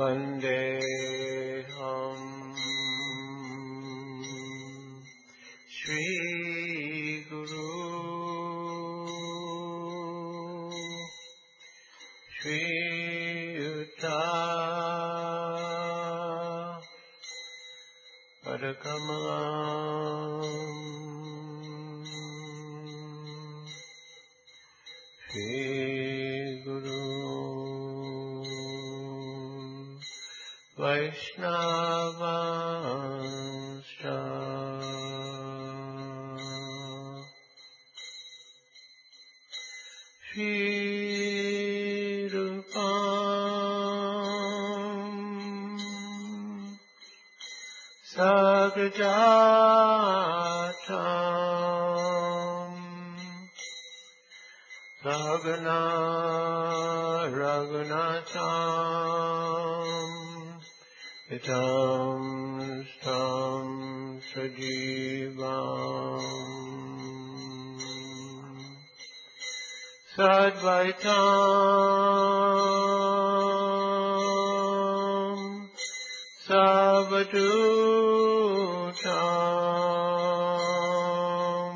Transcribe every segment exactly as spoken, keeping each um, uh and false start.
Vandeham Shri Guru Shri Yuta Padakamalam Shri Guru Vaishnavanscha Shri Rupam Sagrajatam Sagana Raghunatam Itam Stam Sajivam Sadvaitam Savadutam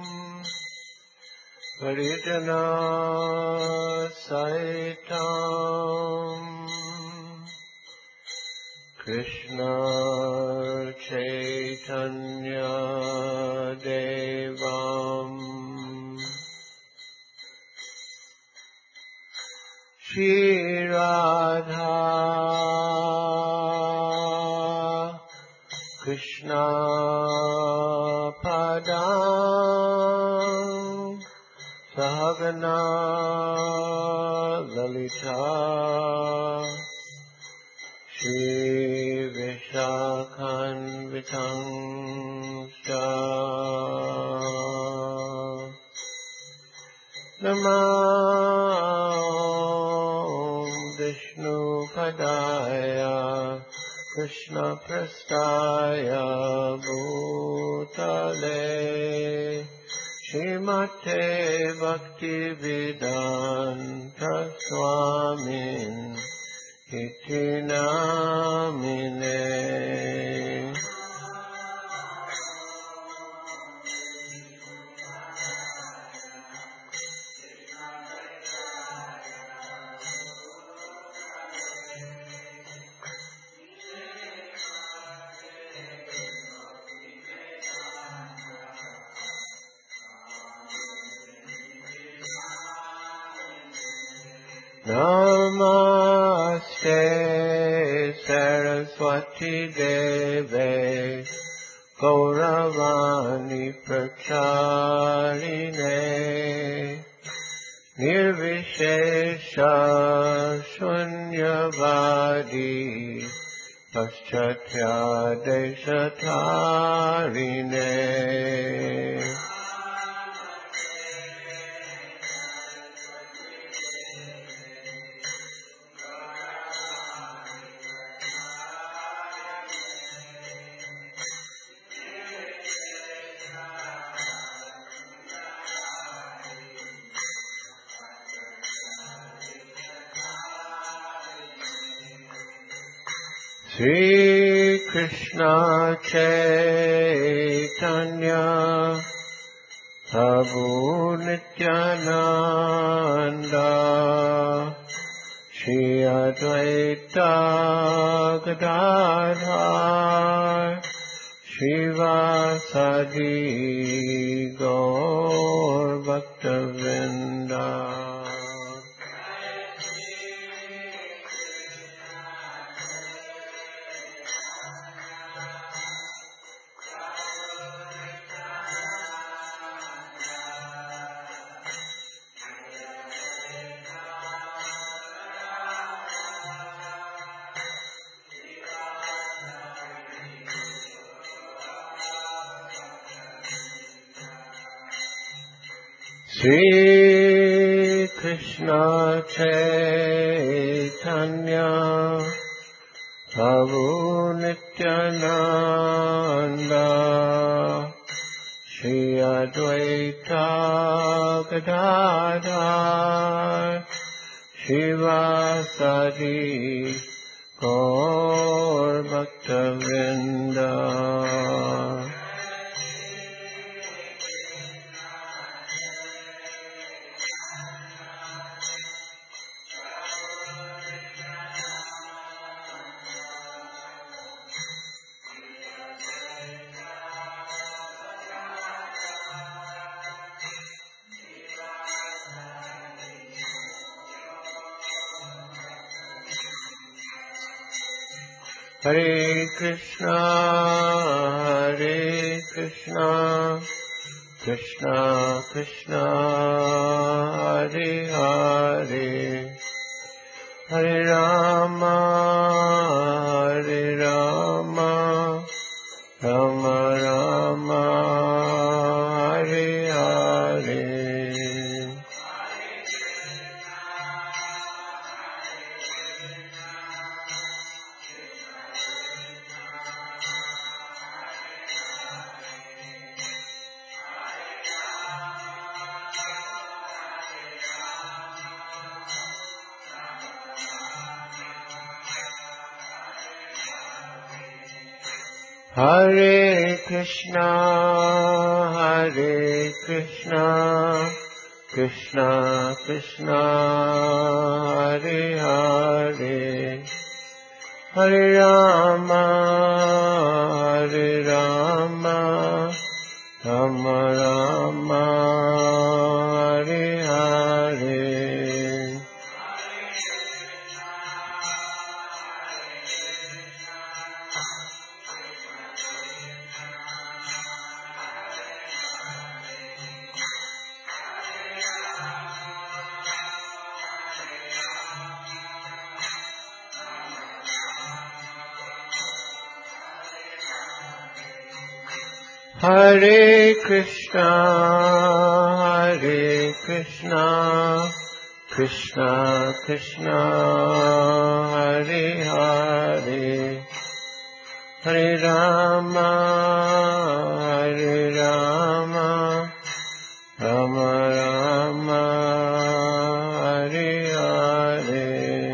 Parijana Saitam Krishna Chaitanya Devam Shri Radha Krishna Padam Sahagana Lalita Shri Vishakhanvitam Namo Vishnu Padaya Krishna Prastaya Bhutale Srimate Bhakti Vedanta Swamin Iti Namine Namaste Saraswati Deve Gauravani Pracharine Nirvishesha Shunyavadi Paschatya Deshatarine Sri Krishna Chaitanya Prabhu Nityananda Shri Advaita Gadadhar Shivasadi Gaur Bhaktavinda Sri Krishna Chaitanya Prabhu Nityananda Shri Advaita Gadadhar Shivasadi Gaur Bhakta-vrinda. Hare Krishna, Hare Krishna, Krishna Krishna, Hare Hare, Hare Rama, Hare Rama, Rama Rama, Hare Hare. Hare Krishna, Hare Krishna, Krishna Krishna, Hare Hare, Hare Rama, Hare Rama, Rama Rama, Hare Hare. Hare Krishna, Hare Krishna, Krishna Krishna, Hare Hare, Hare Rama, Hare Rama, Rama Rama, Hare Hare.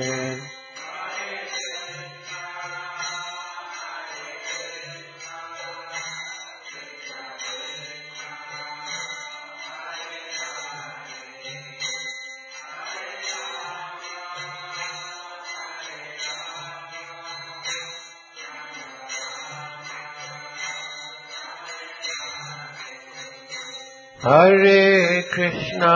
Hare Krishna,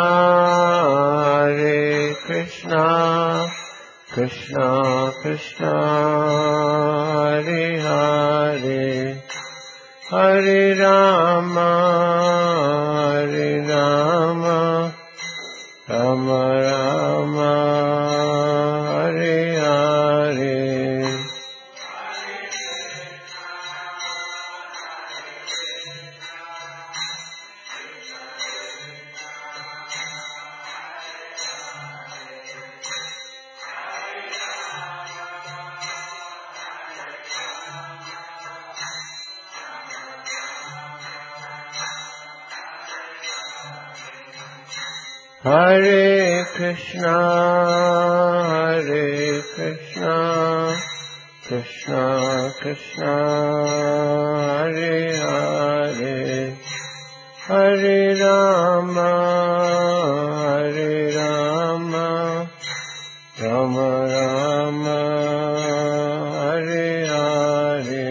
Hare Krishna, Krishna Krishna, Hare Hare, Hare Rama, Hare Rama, Rama Rama, Hare Hare. Hare Krishna, Hare Krishna, Krishna Krishna, Hare Hare, Hare Rama, Hare Rama, Rama Rama, Hare Hare.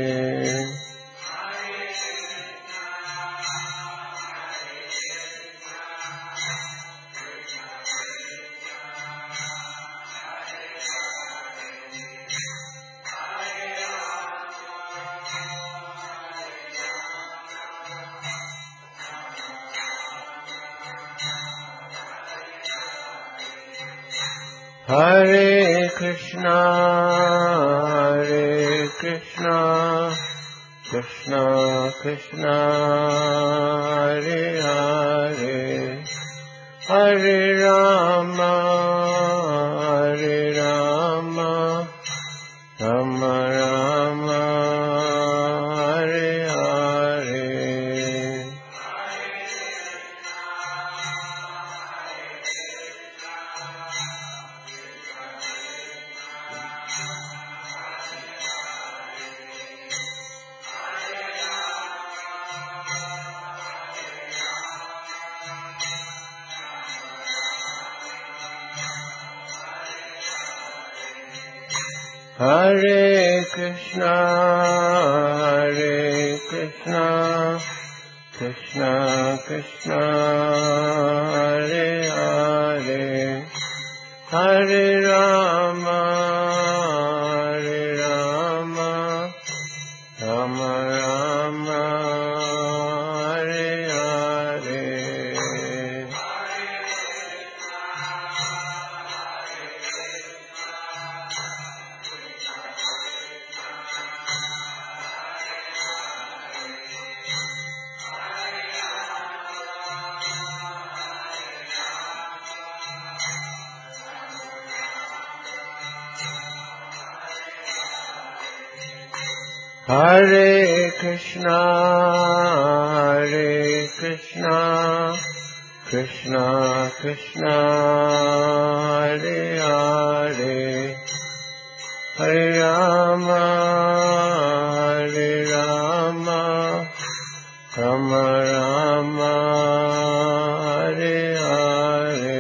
Hare Krishna, Hare Krishna, Krishna Krishna, Hare Hare, Hare Rama, Hare Rama, Rama Rama, Hare Hare. Hare Krishna, Hare Krishna, Krishna Krishna, Hare Hare, Hare Rama, Hare Rama, Rama Rama, Hare Hare. Hare Krishna, Hare Krishna, Krishna Krishna, Hare Hare, Hare Rama, Hare Rama, Rama Rama, Hare Hare.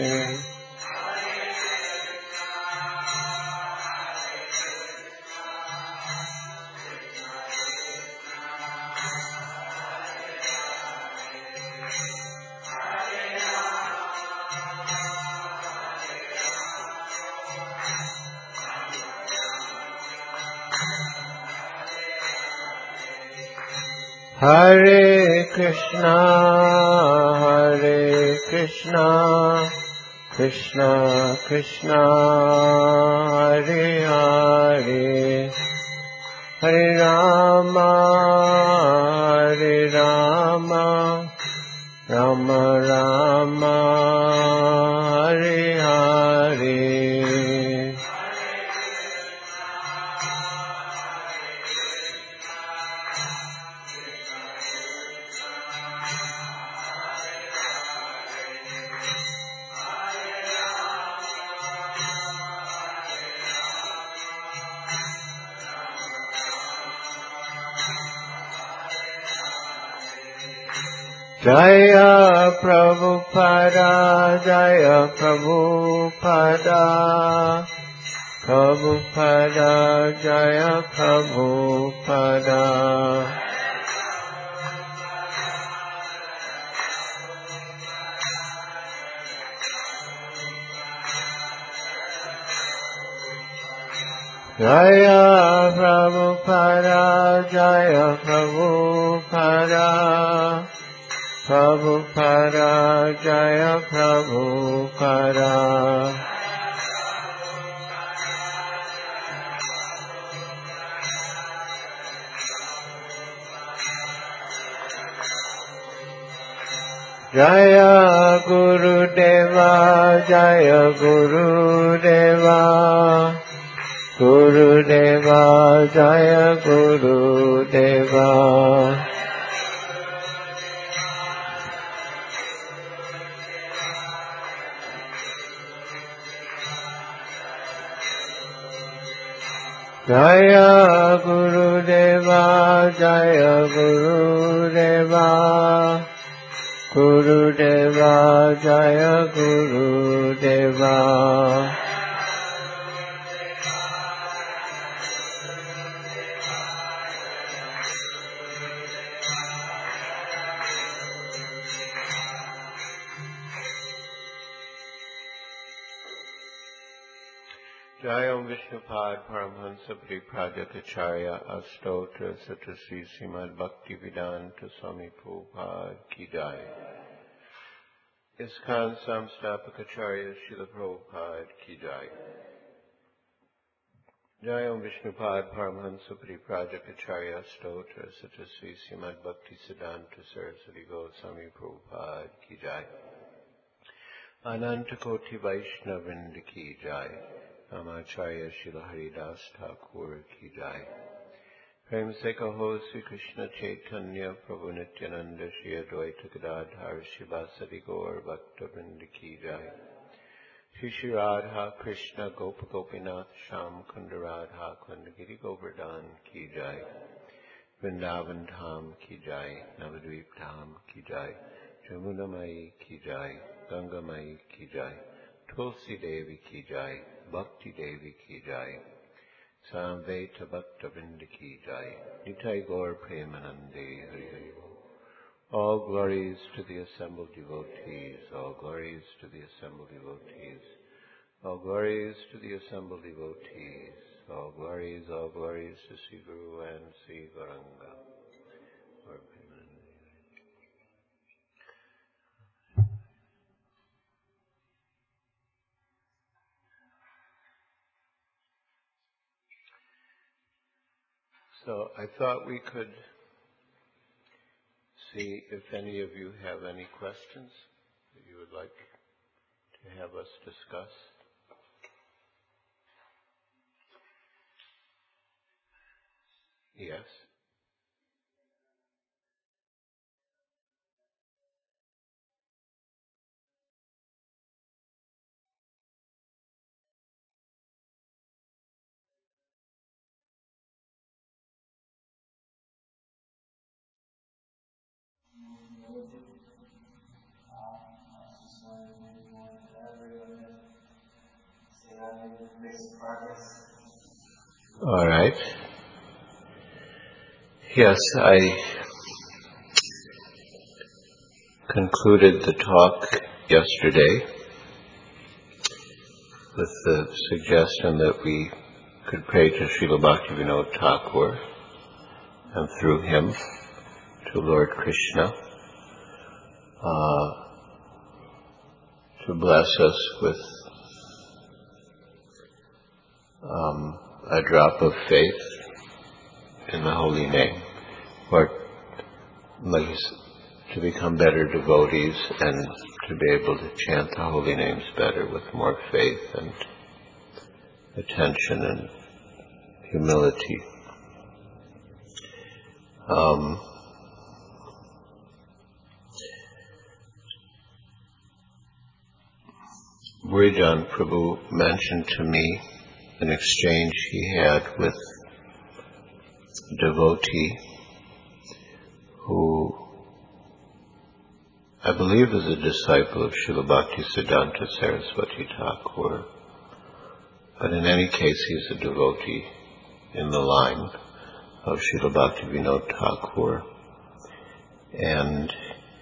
Hare Krishna, Hare Krishna, Krishna Krishna, Hare Hare, Hare Rama, Hare Rama, Rama Rama, Hare Hare. Jaya Prabhupada, Jaya Prabhupada, Prabhupada, Jaya Prabhupada. Jaya Prabhupada, Jaya Prabhupada, Prabhupada, Jaya Prabhupada. Jaya Gurudeva, Jaya Gurudeva, Gurudeva, Jaya Gurudeva. Jaya Gurudeva, Jaya Gurudeva, Gurudeva, Jaya Gurudeva. Jayam Vishnupad Paramhansa Pradipradakacharya Astotra Satrasri Srimad Bhaktivedanta Swami Prabhupada Ki Jai. Iskhan Samstapakacharya Srila Prabhupada Ki Jai. Jayam Vishnupad Paramhansa Pradipradakacharya Astotra Satrasri Srimad Bhaktivedanta Saraswati Goswami Prabhupada Ki Jai. Anantakoti Vaishnavrinda Ki Jai. Namacharya Srila Haridas Thakur Ki Jai. Prem se kaho Sri Krishna Chaitanya Prabhu Nityananda Shri Advaita Gadadhar Shivasati Gaur Bhakta Vrinda Ki Jai. Shri Shri Radha Krishna Gopa Gopinath Sham Kunda Radha Kunda Giri Govardhan Ki Jai. Vrindavan Dham Ki Jai. Navadvip Dham Ki Jai. Jamuna Mai Ki Jai. Ganga Mai Ki Jai. Tulsi Devi Ki Jai. Bhakti Devi Ki Jai. Samveta Bhakta Vrinda Ki Jai. Nitai Gaur Premanande Hari Hari Bol. All glories to the assembled devotees. All glories to the assembled devotees. All glories to the assembled devotees. All glories, all glories to Sri Guru and Sri Gauranga. Gaur Premanande. So I thought we could see if any of you have any questions that you would like to have us discuss. Yes. All right. Yes, I concluded the talk yesterday with the suggestion that we could pray to Srila Bhaktivinoda Thakur and through him to Lord Krishna uh, to bless us with um, a drop of faith in the holy name, or like to become better devotees and to be able to chant the holy names better with more faith and attention and humility. Um, Burijan Prabhu mentioned to me an exchange he had with a devotee who I believe is a disciple of Srila Bhaktisiddhanta Saraswati Thakur, but in any case he's a devotee in the line of Srila Bhaktivinoda Thakur, and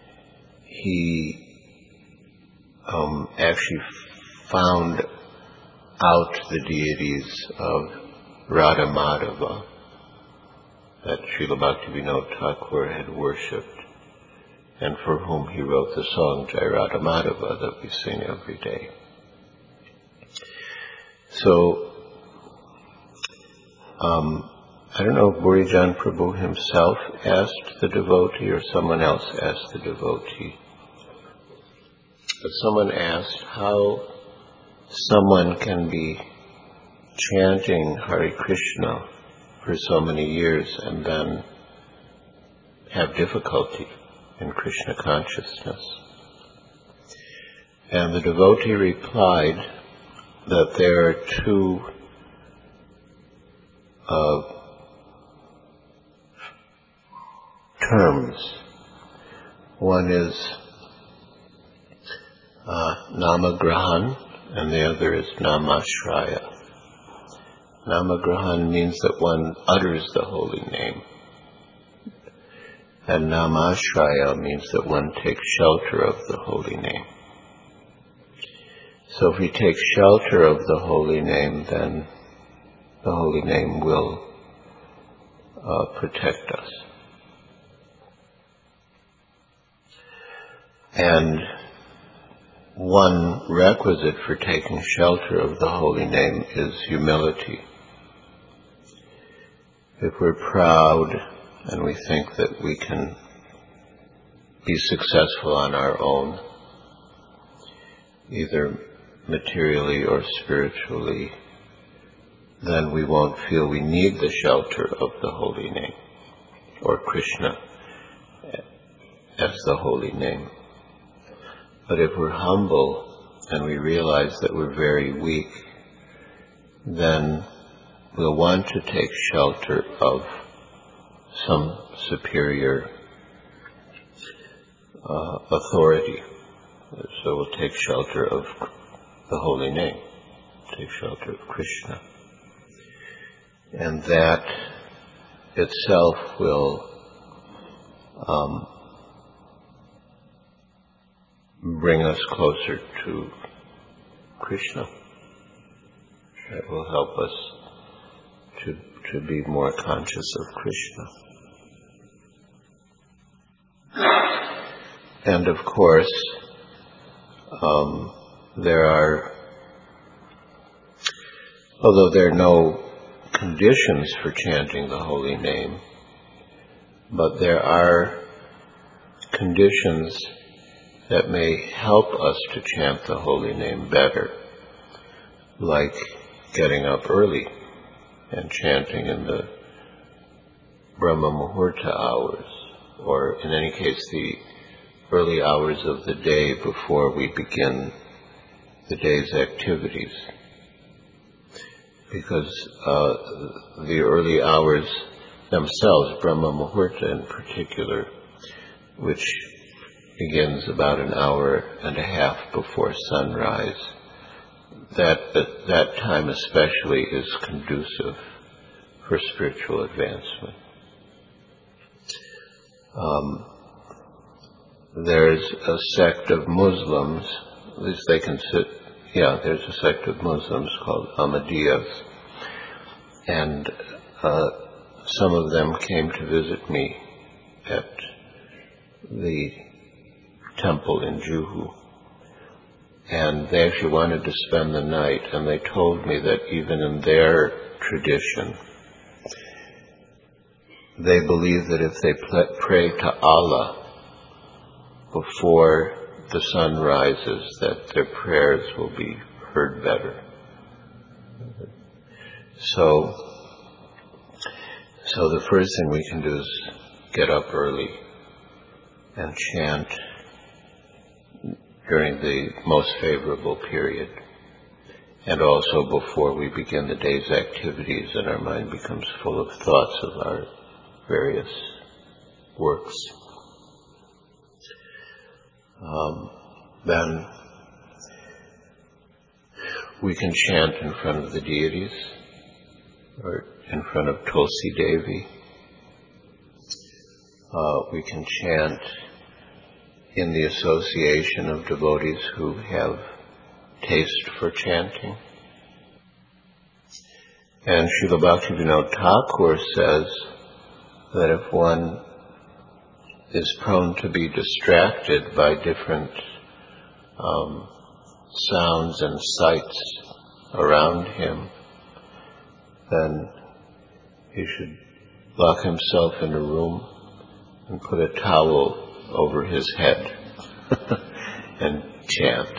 he um, actually found out the deities of Radha Madhava that Srila Bhaktivinoda Thakur had worshipped, and for whom he wrote the song Jai Radha Madhava that we sing every day. So, um, I don't know if Burijan Prabhu himself asked the devotee or someone else asked the devotee. But someone asked how someone can be chanting Hare Krishna for so many years and then have difficulty in Krishna consciousness. And the devotee replied that there are two uh, terms. One is uh, Namagrahan, and the other is Namashraya. Namagrahan means that one utters the holy name, and Namashraya means that one takes shelter of the holy name. So if we take shelter of the holy name, then the holy name will uh, protect us. And one requisite for taking shelter of the holy name is humility. If we're proud and we think that we can be successful on our own, either materially or spiritually, then we won't feel we need the shelter of the holy name, or Krishna as the holy name. But if we're humble and we realize that we're very weak, then we'll want to take shelter of some superior uh, authority. So we'll take shelter of the holy name, take shelter of Krishna. And that itself will um, bring us closer to Krishna. That will help us to, to be more conscious of Krishna. And of course, um, there are, although there are no conditions for chanting the holy name, but there are conditions that may help us to chant the holy name better, like getting up early and chanting in the Brahma Muhurta hours, or in any case the early hours of the day before we begin the day's activities. Because uh, the early hours themselves, Brahma Muhurta in particular, which begins about an hour and a half before sunrise, that, that, that time especially is conducive for spiritual advancement. Um, there's a sect of Muslims, at least they can sit, yeah, there's a sect of Muslims called Ahmadiyas, and uh, some of them came to visit me at the temple in Juhu, and they actually wanted to spend the night, and they told me that even in their tradition, they believe that if they pray to Allah before the sun rises, that their prayers will be heard better. So, so the first thing we can do is get up early and chant during the most favorable period, and also before we begin the day's activities and our mind becomes full of thoughts of our various works. Um, then we can chant in front of the deities or in front of Tulsi Devi. Uh, we can chant in the association of devotees who have taste for chanting. And Srila Bhaktivinoda Thakur says that if one is prone to be distracted by different um, sounds and sights around him, then he should lock himself in a room and put a towel over his head and chant.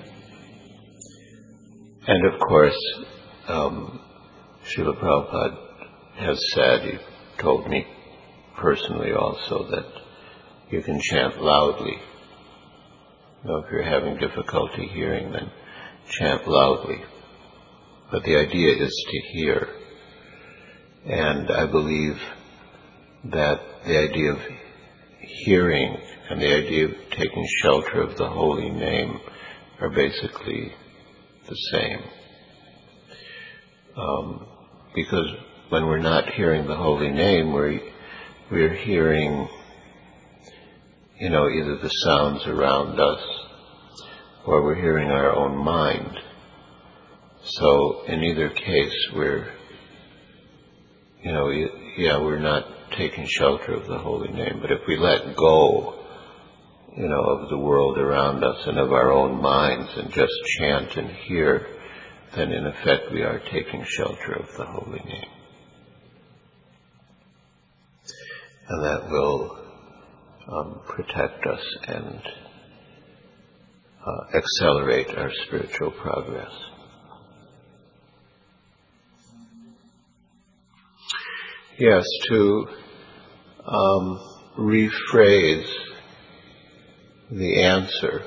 And of course, um, Srila Prabhupada has said, he told me personally also, that you can chant loudly. You know, if you're having difficulty hearing, then chant loudly. But the idea is to hear. And I believe that the idea of hearing and the idea of taking shelter of the holy name are basically the same. Um, because when we're not hearing the holy name, we're, we're hearing, you know, either the sounds around us or we're hearing our own mind. So in either case, we're, you know, yeah, we're not taking shelter of the holy name. But if we let go, you know, of the world around us and of our own minds and just chant and hear, then in effect we are taking shelter of the holy name. And that will um, protect us and uh, accelerate our spiritual progress. Yes, to um, rephrase the answer.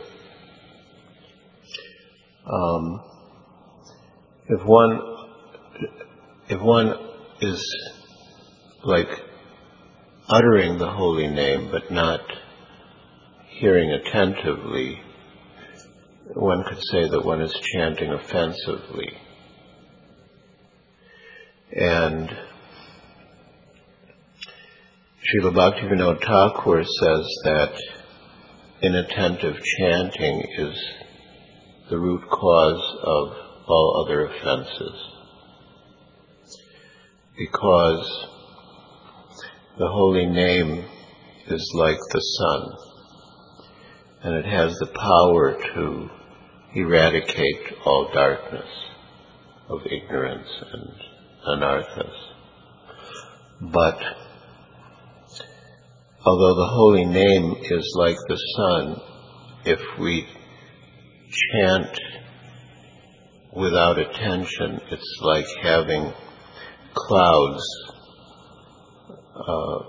Um, if one, if one is like uttering the holy name but not hearing attentively, one could say that one is chanting offensively. And Srila Bhaktivinoda Thakur says that inattentive chanting is the root cause of all other offenses, because the holy name is like the sun, and it has the power to eradicate all darkness of ignorance and anarthas. But although the holy name is like the sun, if we chant without attention, it's like having clouds uh,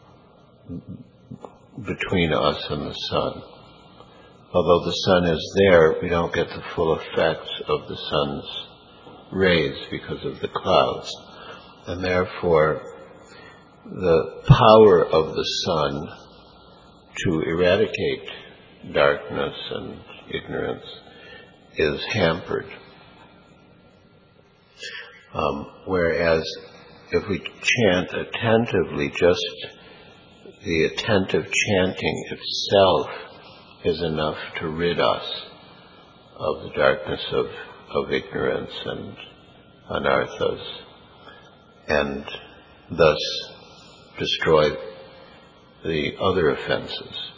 between us and the sun. Although the sun is there, we don't get the full effects of the sun's rays because of the clouds. And therefore, the power of the sun to eradicate darkness and ignorance is hampered. Um, whereas if we chant attentively, just the attentive chanting itself is enough to rid us of the darkness of, of ignorance and anarthas, and thus destroy the other offenses.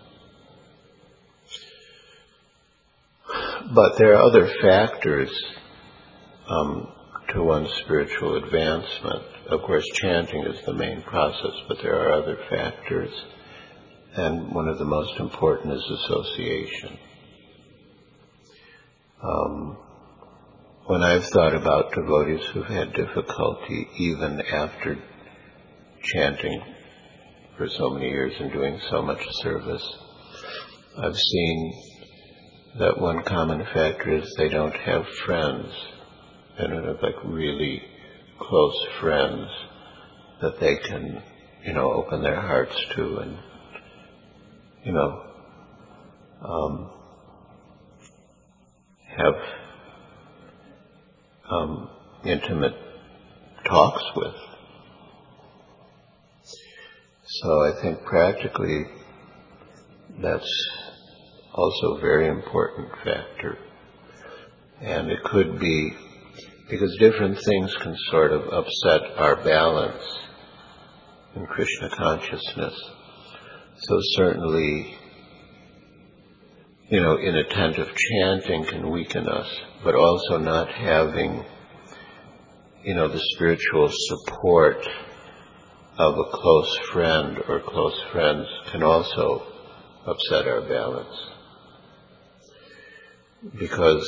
But there are other factors um, to one's spiritual advancement. Of course, chanting is the main process, but there are other factors, and one of the most important is association. Um, when I've thought about devotees who've had difficulty even after chanting for so many years and doing so much service, I've seen that one common factor is they don't have friends. They don't have like really close friends that they can, you know, open their hearts to and, you know, um, have um, intimate talks with. So I think practically that's also a very important factor. And it could be because different things can sort of upset our balance in Krishna consciousness. So certainly, you know, inattentive chanting can weaken us, but also not having, you know, the spiritual support of a close friend or close friends can also upset our balance. Because,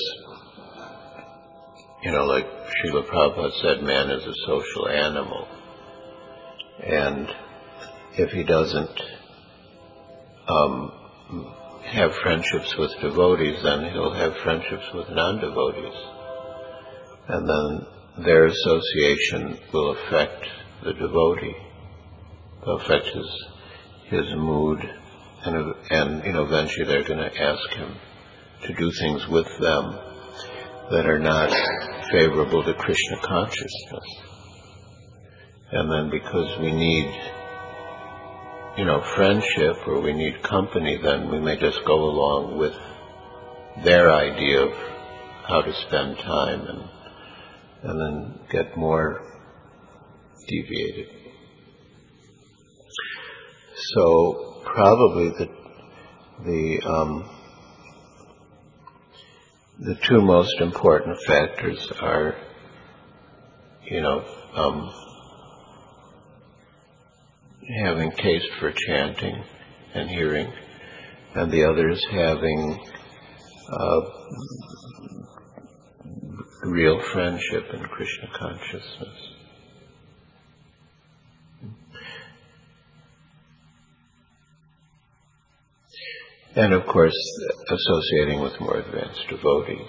you know, like Srila Prabhupada said, man is a social animal. And if he doesn't um, have friendships with devotees, then he'll have friendships with non-devotees. And then their association will affect the devotee. It'll affect his, his mood, and, and you know, eventually they're going to ask him to do things with them that are not favorable to Krishna consciousness. And then because we need, you know, friendship or we need company, then we may just go along with their idea of how to spend time and and then get more deviated. So probably the the um, the two most important factors are, you know, um, having taste for chanting and hearing, and the other is having uh, real friendship in Krishna consciousness. And of course, associating with more advanced devotees.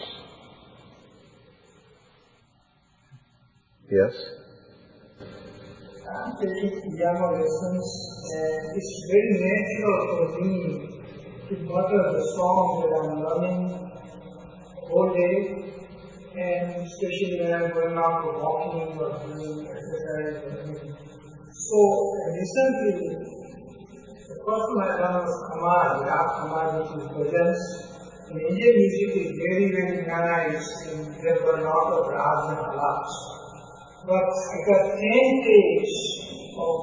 Yes? I'm taking young lessons, and it's very natural for me to mutter the song that I'm learning all day, and especially when I'm going out for walking or doing exercise or anything. So recently, the first one I done was Kamal, Rag Kamal, which is presence. And Indian music is very, very nice, and there were a lot of rags and alaps. But I got ten page of,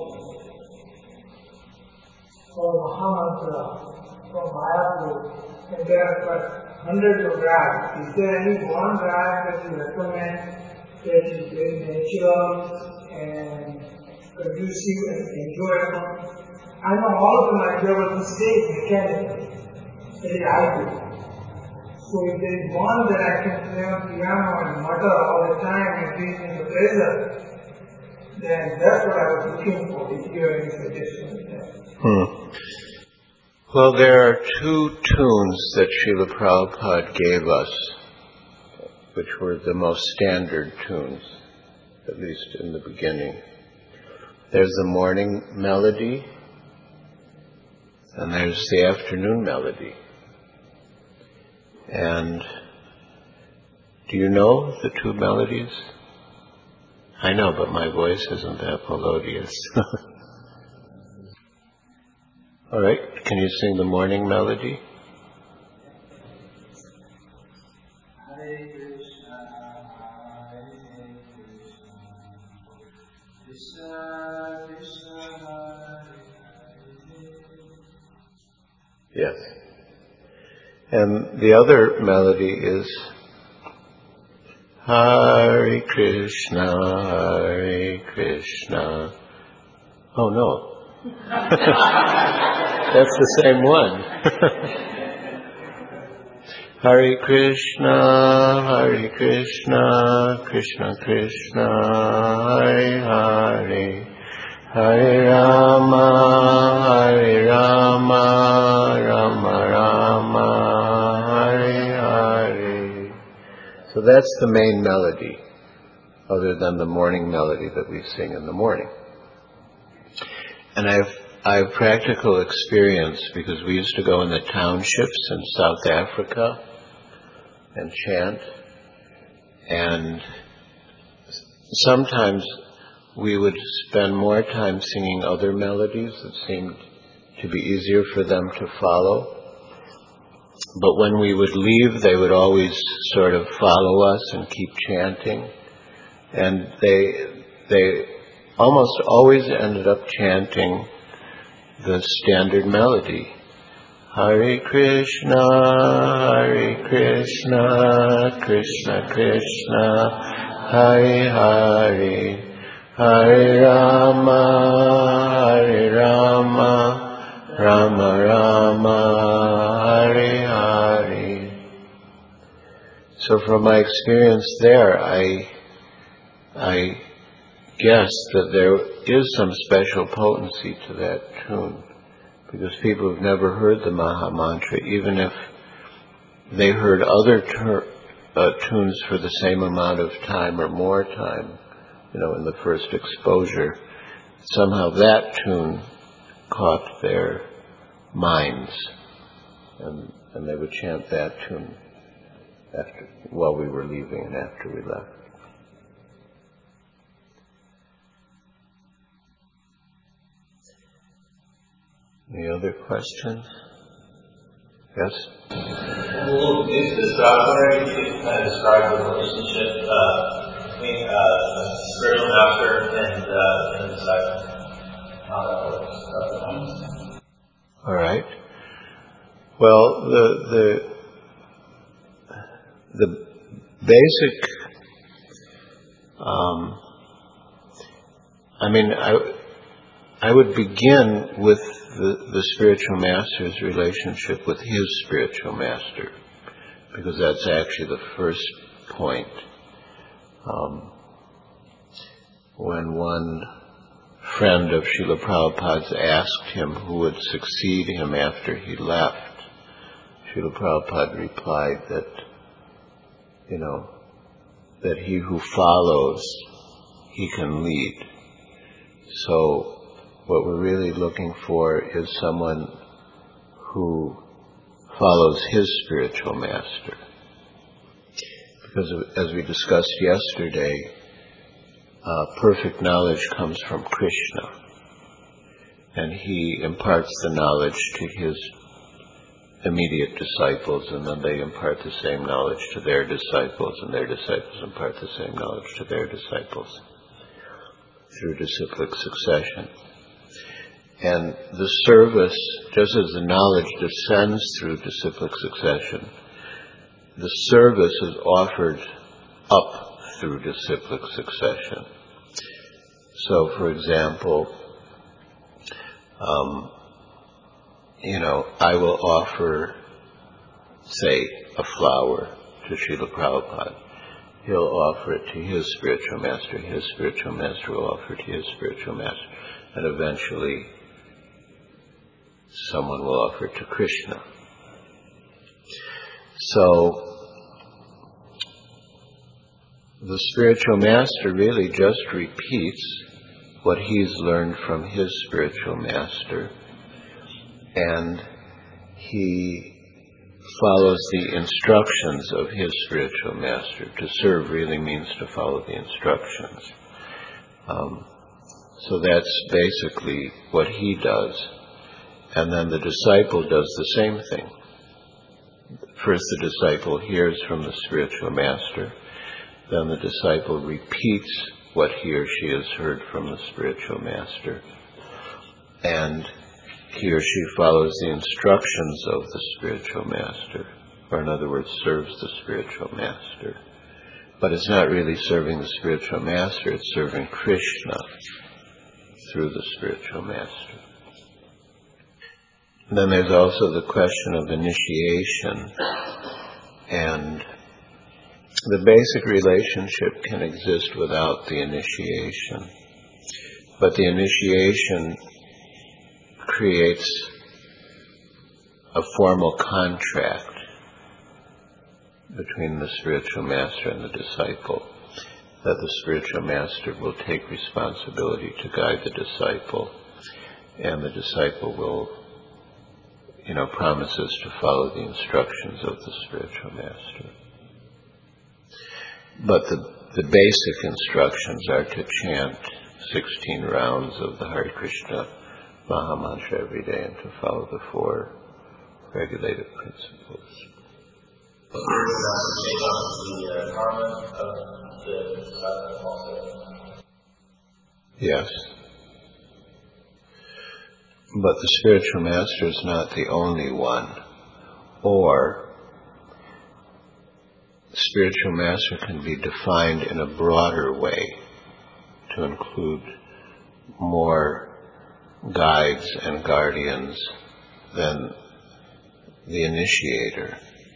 of Mahamantra from Mayapur, and there are got hundreds of rags. Is there any one rag that you recommend that is very natural and conducive and enjoyable? I know all of them are enjoyable to stay mechanically. That is ideal. So if there is one that I can play on piano and mutter all the time and gives me the pleasure, then that's what I was looking for, if you have any suggestions there. Hmm. Well, there are two tunes that Srila Prabhupada gave us, which were the most standard tunes, at least in the beginning. There's the morning melody, and there's the afternoon melody. And do you know the two melodies? I know, but my voice isn't that melodious. All right, can you sing the morning melody? Hare Krishna, Hare Krishna, Krishna Krishna, Hare Hare. Yes. And the other melody is Hare Krishna, Hare Krishna. Oh no. That's the same one. Hare Krishna, Hare Krishna, Krishna Krishna, Hare Hare, Hare Rama, Hare Rama, Rama Rama, Hare Hare. So that's the main melody, other than the morning melody that we sing in the morning. And I have, I have practical experience because we used to go in the townships in South Africa and chant. And sometimes we would spend more time singing other melodies that seemed to be easier for them to follow. But when we would leave, they would always sort of follow us and keep chanting. And they, they almost always ended up chanting the standard melody. Hare Krishna, Hare Krishna, Krishna Krishna, Hare Hare, Hare Rama, Hare Rama, Rama Rama, Hare Hare. So from my experience there, I, I guess that there is some special potency to that tune, because people who've never heard the Maha Mantra, even if they heard other ter- uh, tunes for the same amount of time or more time, you know, in the first exposure, somehow that tune caught their minds, and, and they would chant that tune after, while we were leaving and after we left. Any other questions? Yes? Well, is this, I was wondering if you could kind of describe the relationship uh, between uh, the spiritual master and, uh, and the disciple. How that works. All right. Well, the the the basic. Um, I mean, I I would begin with the, the spiritual master's relationship with his spiritual master, because that's actually the first point. Um, when one friend of Srila Prabhupada's asked him who would succeed him after he left, Srila Prabhupada replied that, you know, that he who follows, he can lead. So what we're really looking for is someone who follows his spiritual master. Because as we discussed yesterday, uh, perfect knowledge comes from Krishna. And he imparts the knowledge to his immediate disciples, and then they impart the same knowledge to their disciples, and their disciples impart the same knowledge to their disciples through disciplic succession. And the service, just as the knowledge descends through disciplic succession, the service is offered up through disciplic succession. So, for example, um, you know, I will offer, say, a flower to Srila Prabhupada. He'll offer it to his spiritual master. His spiritual master will offer it to his spiritual master. And eventually, someone will offer it to Krishna. So, the spiritual master really just repeats what he's learned from his spiritual master, and he follows the instructions of his spiritual master. To serve really means to follow the instructions. Um, so that's basically what he does. And then the disciple does the same thing. First the disciple hears from the spiritual master, then the disciple repeats what he or she has heard from the spiritual master, and he or she follows the instructions of the spiritual master, or in other words, serves the spiritual master. But it's not really serving the spiritual master, it's serving Krishna through the spiritual master. And then there's also the question of initiation, and the basic relationship can exist without the initiation, but the initiation creates a formal contract between the spiritual master and the disciple, that the spiritual master will take responsibility to guide the disciple, and the disciple will, you know, promises to follow the instructions of the spiritual master. But the, the basic instructions are to chant sixteen rounds of the Hare Krishna Maha Mantra every day and to follow the four regulative principles. The karma of the disciple also. Yes. But the spiritual master is not the only one. Or spiritual master can be defined in a broader way to include more guides and guardians than the initiator.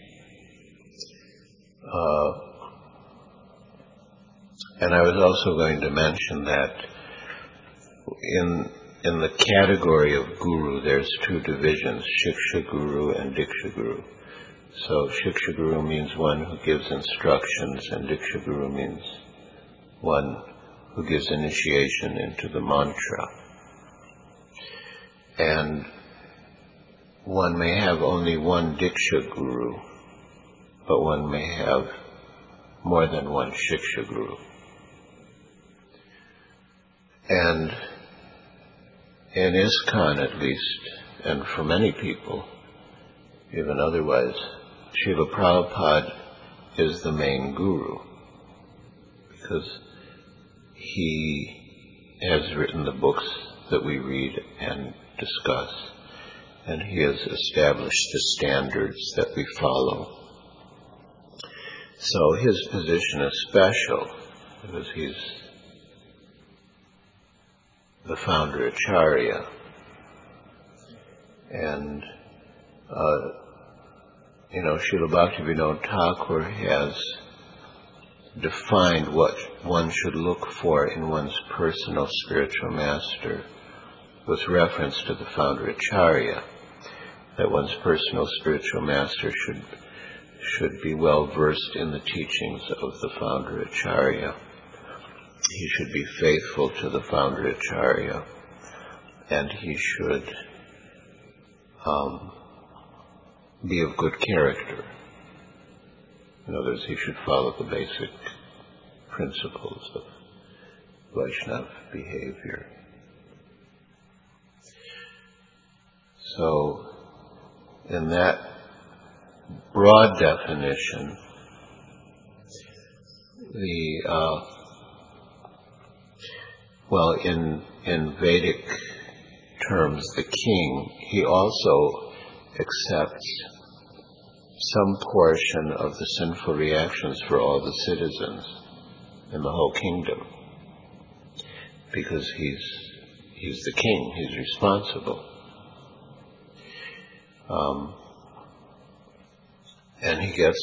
Uh, and I was also going to mention that in in the category of guru, there's two divisions, Shiksha Guru and Diksha Guru. So Shiksha Guru means one who gives instructions, and Diksha Guru means one who gives initiation into the mantra. And one may have only one Diksha Guru, but one may have more than one Shiksha Guru. And in ISKCON at least, and for many people, even otherwise, Srila Prabhupada is the main guru, because he has written the books that we read and discuss, and he has established the standards that we follow. So his position is special, because he's the founder Acharya, and uh, you know, Srila Bhaktivinoda Thakur has defined what one should look for in one's personal spiritual master with reference to the founder Acharya, that one's personal spiritual master should should be well versed in the teachings of the founder Acharya. He should be faithful to the founder Acharya, and he should um, be of good character. In other words, he should follow the basic principles of Vaishnava behavior. So, in that broad definition, the uh, well, in in Vedic terms, the king, he also accepts some portion of the sinful reactions for all the citizens in the whole kingdom, because he's he's the king, he's responsible. Um, and he gets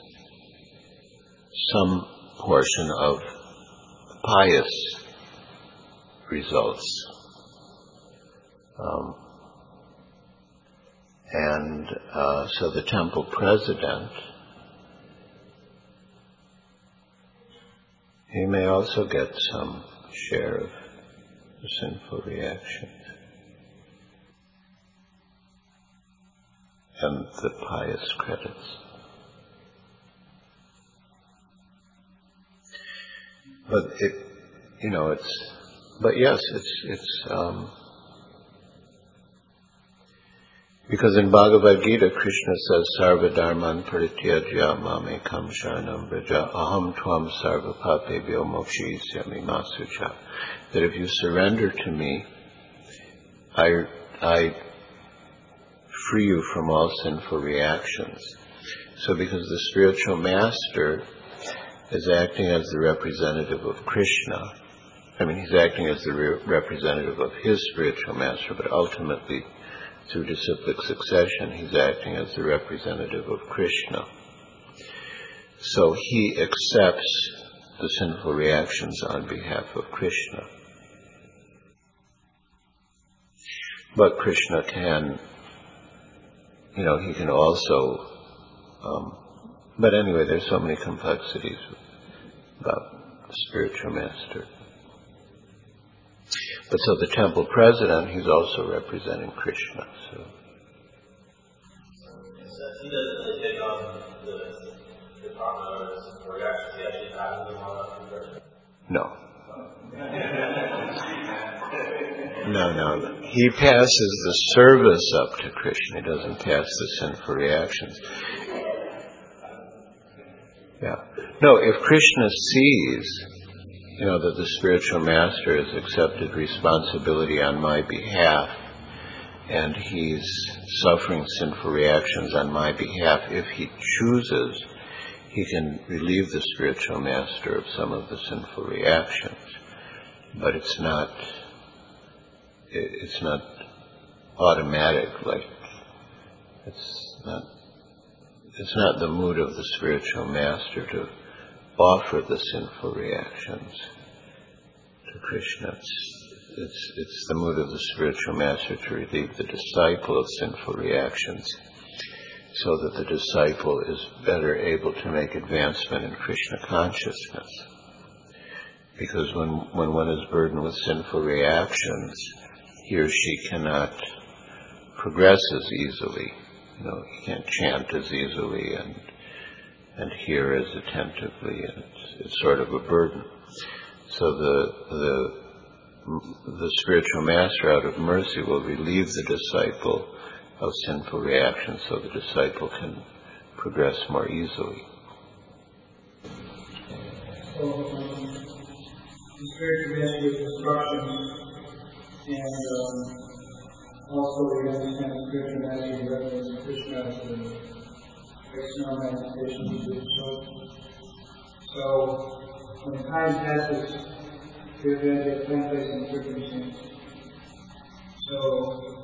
some portion of pious results. Um, and uh, so the temple president, he may also get some share of the sinful reactions and the pious credits. But it, you know, it's, but yes, it's, it's, um, because in Bhagavad Gita, Krishna says, Sarva dharman parityajya mamekam sharanam vraja aham tvam sarva papebhyo mokshayisyami ma sucha. That if you surrender to me, I, I free you from all sinful reactions. So because the spiritual master is acting as the representative of Krishna, I mean, he's acting as the re- representative of his spiritual master, but ultimately, through disciplic succession, he's acting as the representative of Krishna. So he accepts the sinful reactions on behalf of Krishna. But Krishna can, you know, he can also, um, but anyway, there's so many complexities about the spiritual master. But so the temple president, he's also representing Krishna. So. He doesn't take on the department or actually he actually passes them on up to Krishna? No. No, no. He passes the service up to Krishna. He doesn't pass the sinful reactions. Yeah. No, if Krishna sees, you know, that the spiritual master has accepted responsibility on my behalf and he's suffering sinful reactions on my behalf, if he chooses, he can relieve the spiritual master of some of the sinful reactions. But it's not, it's not automatic, like, it's not, it's not the mood of the spiritual master to offer the sinful reactions to Krishna. It's, it's, it's the mood of the spiritual master to relieve the disciple of sinful reactions so that the disciple is better able to make advancement in Krishna consciousness. Because when, when one is burdened with sinful reactions, he or she cannot progress as easily. You know, he can't chant as easily and and hear as attentively, and it's, it's sort of a burden. So the the the spiritual master, out of mercy, will relieve the disciple of sinful reactions so the disciple can progress more easily. So, um, the spiritual master gives instructions, and um, also we understand the spiritual master represents Krishna as the external manifestation of the soul. So, when time passes, there will be a time, place, and circumstance. So,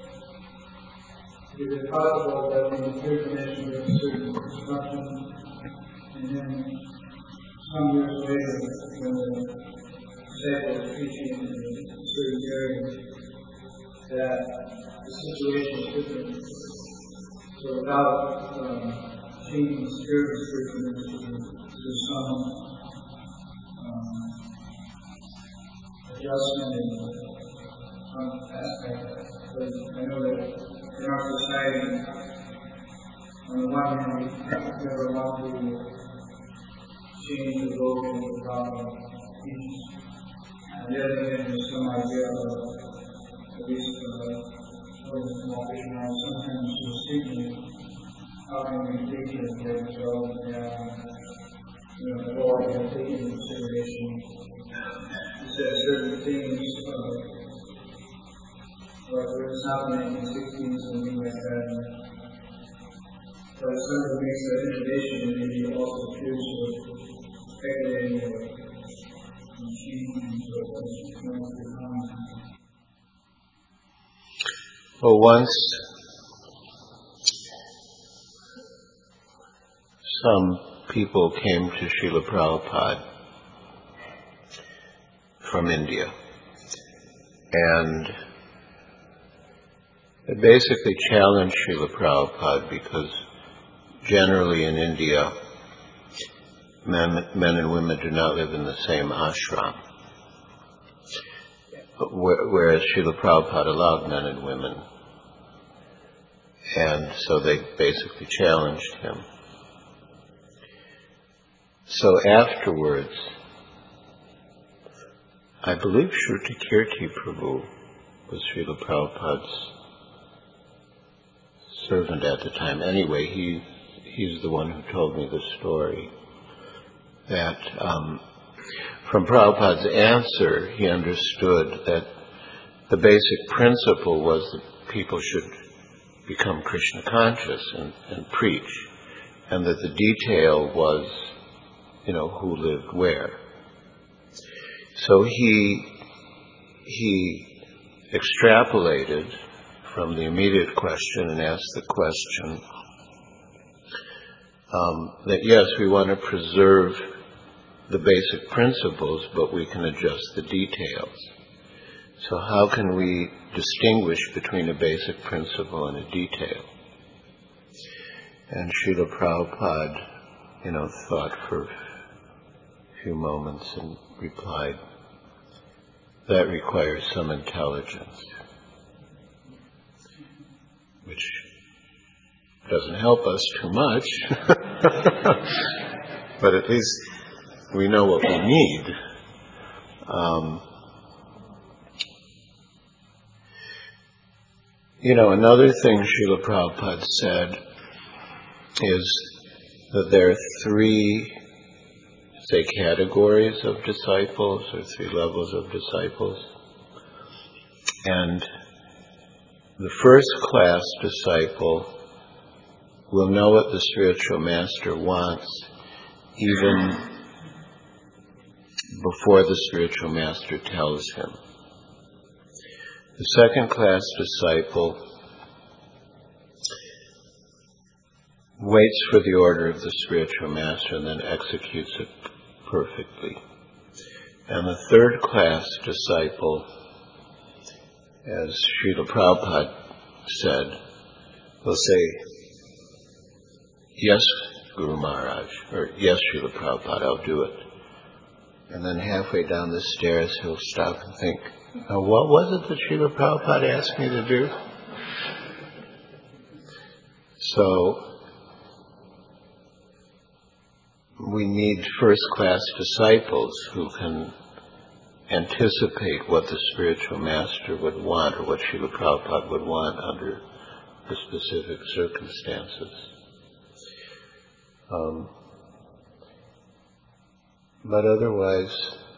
it is possible that when the spiritual master gives certain instructions, and then some years later, when the disciple is teaching in a certain area, that the situation is different. So without um, changing the spirit of spiritualness to some um, adjustment in some aspect. But I know that in our society, one of one hand, we never want to change the goal about peace. On the other hand, there's some idea of, at least uh, with small vision, sometimes just thinking, how can we take it and get ourselves down, you know, avoid and take into consideration. He said certain things, uh, like what's happening in sixteen, something like that. But if somebody makes that innovation, maybe also appears to speculating or changing or Well, once some people came to Srila Prabhupada from India, and they basically challenged Srila Prabhupada because generally in India, men, men and women do not live in the same ashram, whereas Srila Prabhupada allowed men and women. And so they basically challenged him. So afterwards, I believe Shruti Kirti Prabhu was Srila Prabhupada's servant at the time. Anyway, he he's the one who told me the story. That um, from Prabhupada's answer, he understood that the basic principle was that people should become Krishna conscious and, and preach, and that the detail was, you know, who lived where. So he he extrapolated from the immediate question and asked the question um, that yes, we want to preserve the basic principles, but we can adjust the details. So how can we distinguish between a basic principle and a detail? And Srila Prabhupada, you know, thought for a few moments and replied, that requires some intelligence, which doesn't help us too much, but at least we know what we need. Um, you know, another thing Srila Prabhupada said is that there are three, say, categories of disciples, or three levels of disciples. And the first class disciple will know what the spiritual master wants even before the spiritual master tells him. The second class disciple waits for the order of the spiritual master and then executes it perfectly. And the third class disciple, as Srila Prabhupada said, will say, yes, Guru Maharaj, or yes, Srila Prabhupada, I'll do it. And then halfway down the stairs, he'll stop and think, now, what was it that Srila Prabhupada asked me to do? So, we need first-class disciples who can anticipate what the spiritual master would want, or what Srila Prabhupada would want under the specific circumstances. Um, but otherwise,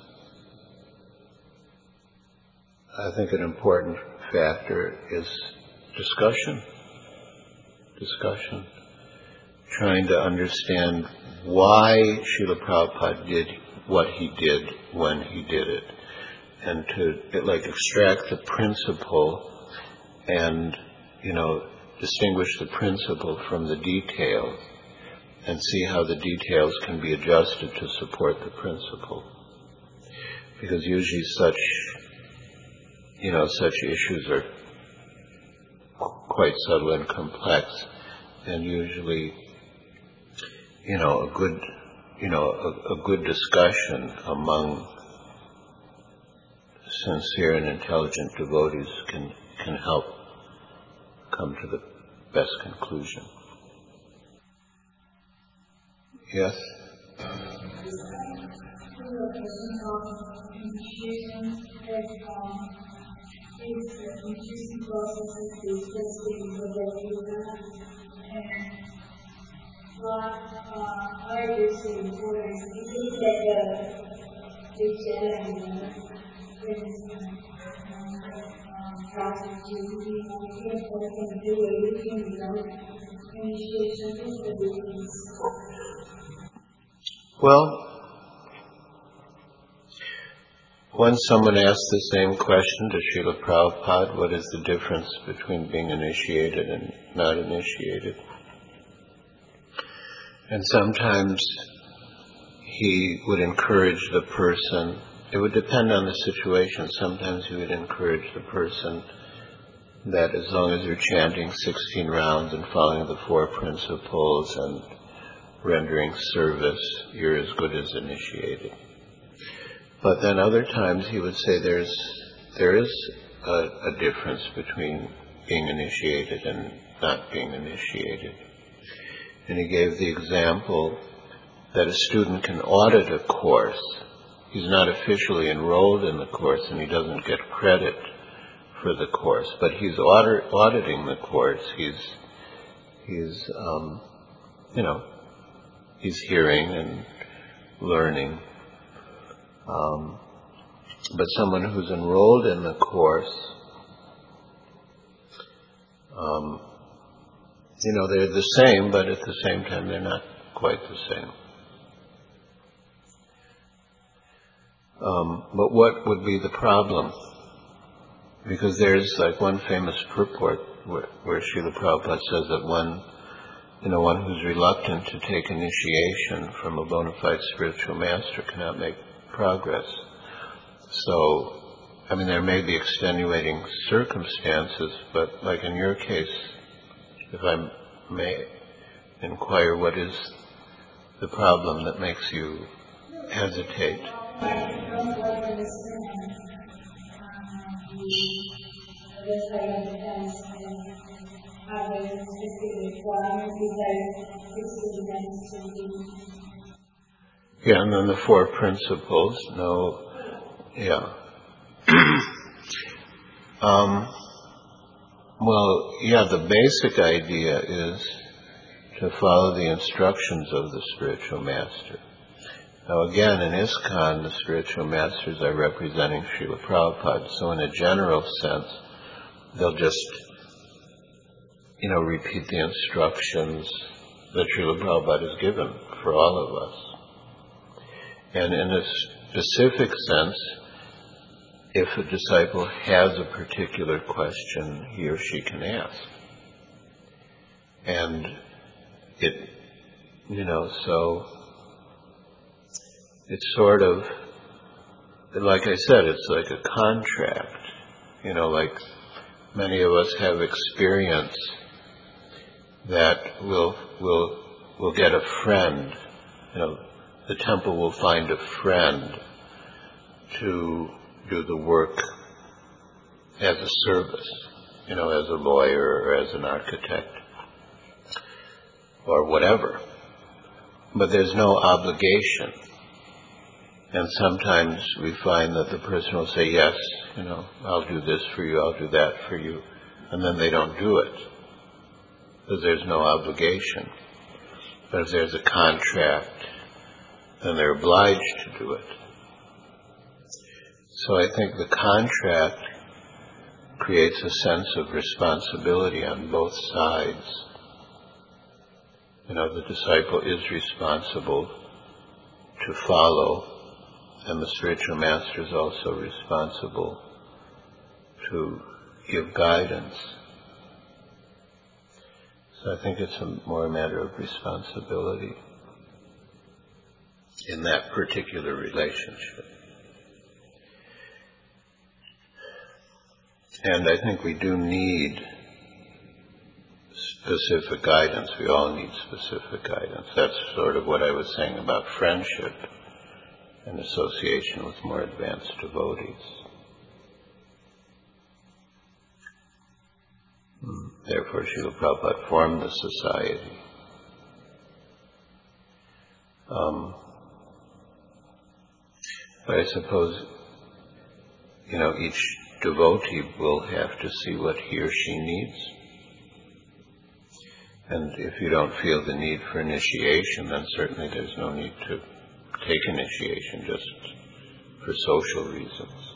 I think an important factor is discussion. Discussion. Trying to understand why Srila Prabhupada did what he did when he did it. And to, like, extract the principle and, you know, distinguish the principle from the detail and see how the details can be adjusted to support the principle. Because usually such, you know, such issues are quite subtle and complex, and usually, you know, a good, you know, a, a good discussion among sincere and intelligent devotees can can help come to the best conclusion. Yes? What uh, I do see important is that the the challenge when process to be careful and do everything without initiation of the business. Well, once someone asked the same question to Srila Prabhupada, what is the difference between being initiated and not initiated? And sometimes he would encourage the person, it would depend on the situation, sometimes he would encourage the person that as long as you're chanting sixteen rounds and following the four principles and rendering service, you're as good as initiated. But then other times he would say there's there is a, a difference between being initiated and not being initiated. And he gave the example that a student can audit a course. He's not officially enrolled in the course and he doesn't get credit for the course, but he's audit, auditing the course. He's, he's, um, you know, he's hearing and learning. Um, but someone who's enrolled in the course, um, you know, they're the same, but at the same time they're not quite the same. Um, but what would be the problem? Because there's like one famous purport where, where Srila Prabhupada says that one, you know, one who's reluctant to take initiation from a bona fide spiritual master cannot make progress. So, I mean, there may be extenuating circumstances, but like in your case, if I may inquire, what is the problem that makes you hesitate? Yeah, and then the four principles, no, yeah. um, well, yeah, the basic idea is to follow the instructions of the spiritual master. Now again, in ISKCON, the spiritual masters are representing Srila Prabhupada, so in a general sense, they'll just, you know, repeat the instructions that Srila Prabhupada has given for all of us. And in a specific sense, if a disciple has a particular question, he or she can ask. And it, you know, so it's sort of, like I said, it's like a contract. You know, like many of us have experience that we'll, we'll, we'll get a friend, you know, the temple will find a friend to do the work as a service, you know, as a lawyer or as an architect or whatever. But there's no obligation. And sometimes we find that the person will say, yes, you know, I'll do this for you, I'll do that for you. And then they don't do it because there's no obligation. But if there's a contract, then they're obliged to do it. So I think the contract creates a sense of responsibility on both sides. You know, the disciple is responsible to follow, and the spiritual master is also responsible to give guidance. So I think it's a more a matter of responsibility in that particular relationship. And I think we do need specific guidance. We all need specific guidance. That's sort of what I was saying about friendship and association with more advanced devotees. Therefore, Srila Prabhupada formed the society. Um, but I suppose, you know, each devotee will have to see what he or she needs. And if you don't feel the need for initiation, then certainly there's no need to take initiation just for social reasons.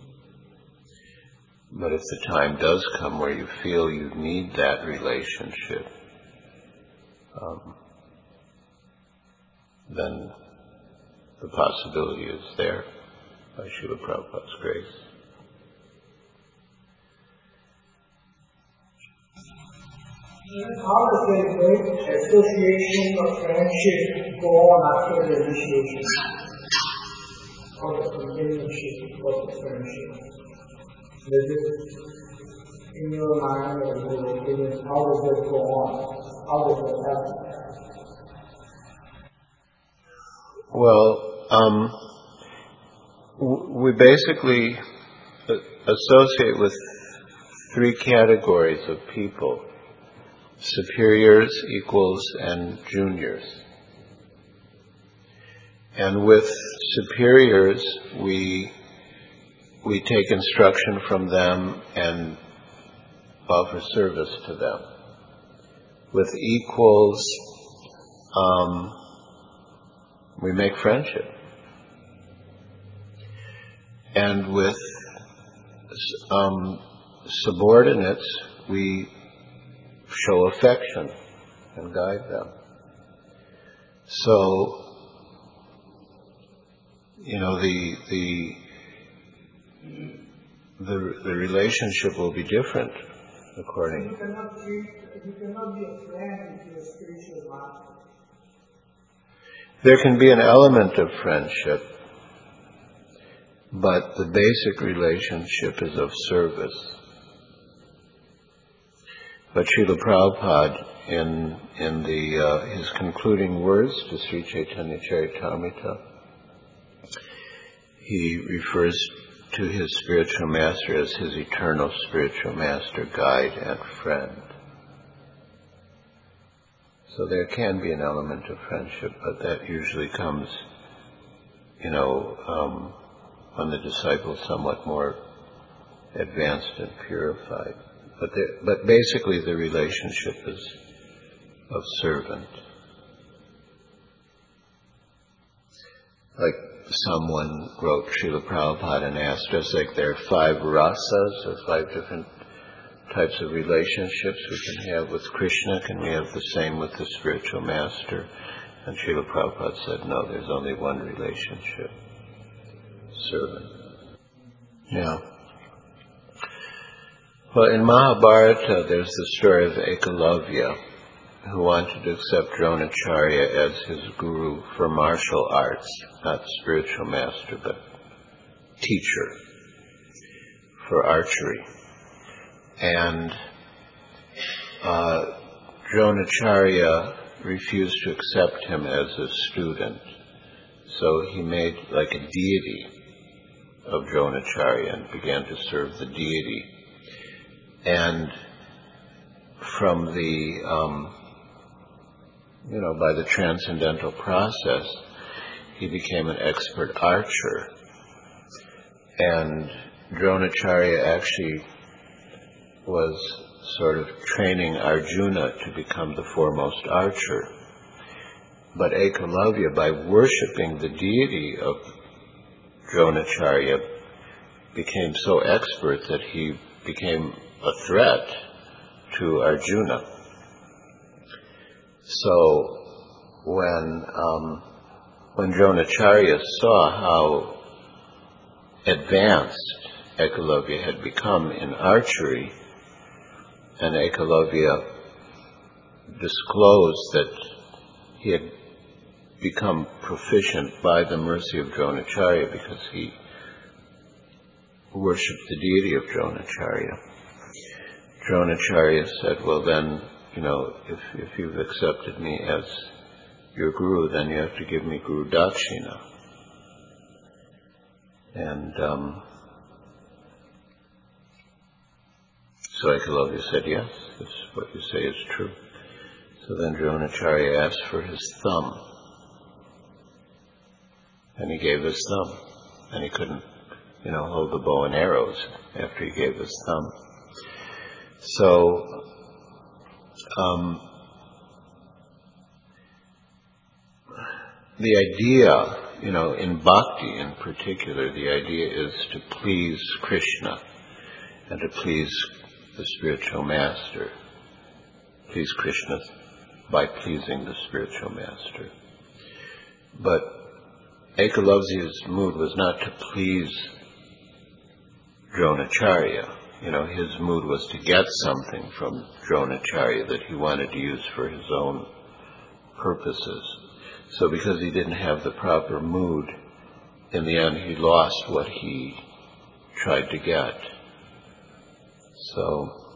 But if the time does come where you feel you need that relationship, um, then the possibility is there by Srila Prabhupada's grace. How does the great association of friendship go on after the initiation? Or the companionship of the friendship? Does it, in your mind or your opinion, how does it go on? How does it happen? Well, um, w- we basically associate with three categories of people: superiors, equals, and juniors. And with superiors, we we take instruction from them and offer service to them. With equals, um, we make friendship. And with um, subordinates, we show affection and guide them. So, you know, the the the, the relationship will be different according. You cannot treat, you cannot be a friend if you're a spiritual master. There can be an element of friendship, but the basic relationship is of service. But Srila Prabhupada, in in the uh, his concluding words to Sri Chaitanya Charitamrita, he refers to his spiritual master as his eternal spiritual master, guide, and friend. So there can be an element of friendship, but that usually comes, you know, um, when the disciple is somewhat more advanced and purified. But the, but basically the relationship is of servant. Like someone wrote Srila Prabhupada and asked us, like there are five rasas, or five different types of relationships we can have with Krishna. Can we have the same with the spiritual master? And Srila Prabhupada said, no, there's only one relationship. Servant. Yeah. Well, in Mahabharata, there's the story of Ekalavya, who wanted to accept Dronacharya as his guru for martial arts, not spiritual master, but teacher for archery. And uh, Dronacharya refused to accept him as a student, so he made like a deity of Dronacharya and began to serve the deity. And from the, um, you know, by the transcendental process, he became an expert archer. And Dronacharya actually was sort of training Arjuna to become the foremost archer. But Ekalavya, by worshipping the deity of Dronacharya, became so expert that he became a threat to Arjuna. So when um, when Dronacharya saw how advanced Ekalavya had become in archery, and Ekalavya disclosed that he had become proficient by the mercy of Dronacharya because he worshipped the deity of Dronacharya. Dronacharya said, well then, you know, if, if you've accepted me as your guru, then you have to give me Guru Dakshina. And um, so Ekalavya said, yes, this, what you say is true. So then Dronacharya asked for his thumb. and he gave his thumb. And he couldn't, you know, hold the bow and arrows after he gave his thumb. So, um, the idea, you know, in bhakti in particular, the idea is to please Krishna and to please the spiritual master. Please Krishna by pleasing the spiritual master. But Ekalavya's mood was not to please Dronacharya. You know, his mood was to get something from Dronacharya that he wanted to use for his own purposes. So because he didn't have the proper mood, in the end he lost what he tried to get. So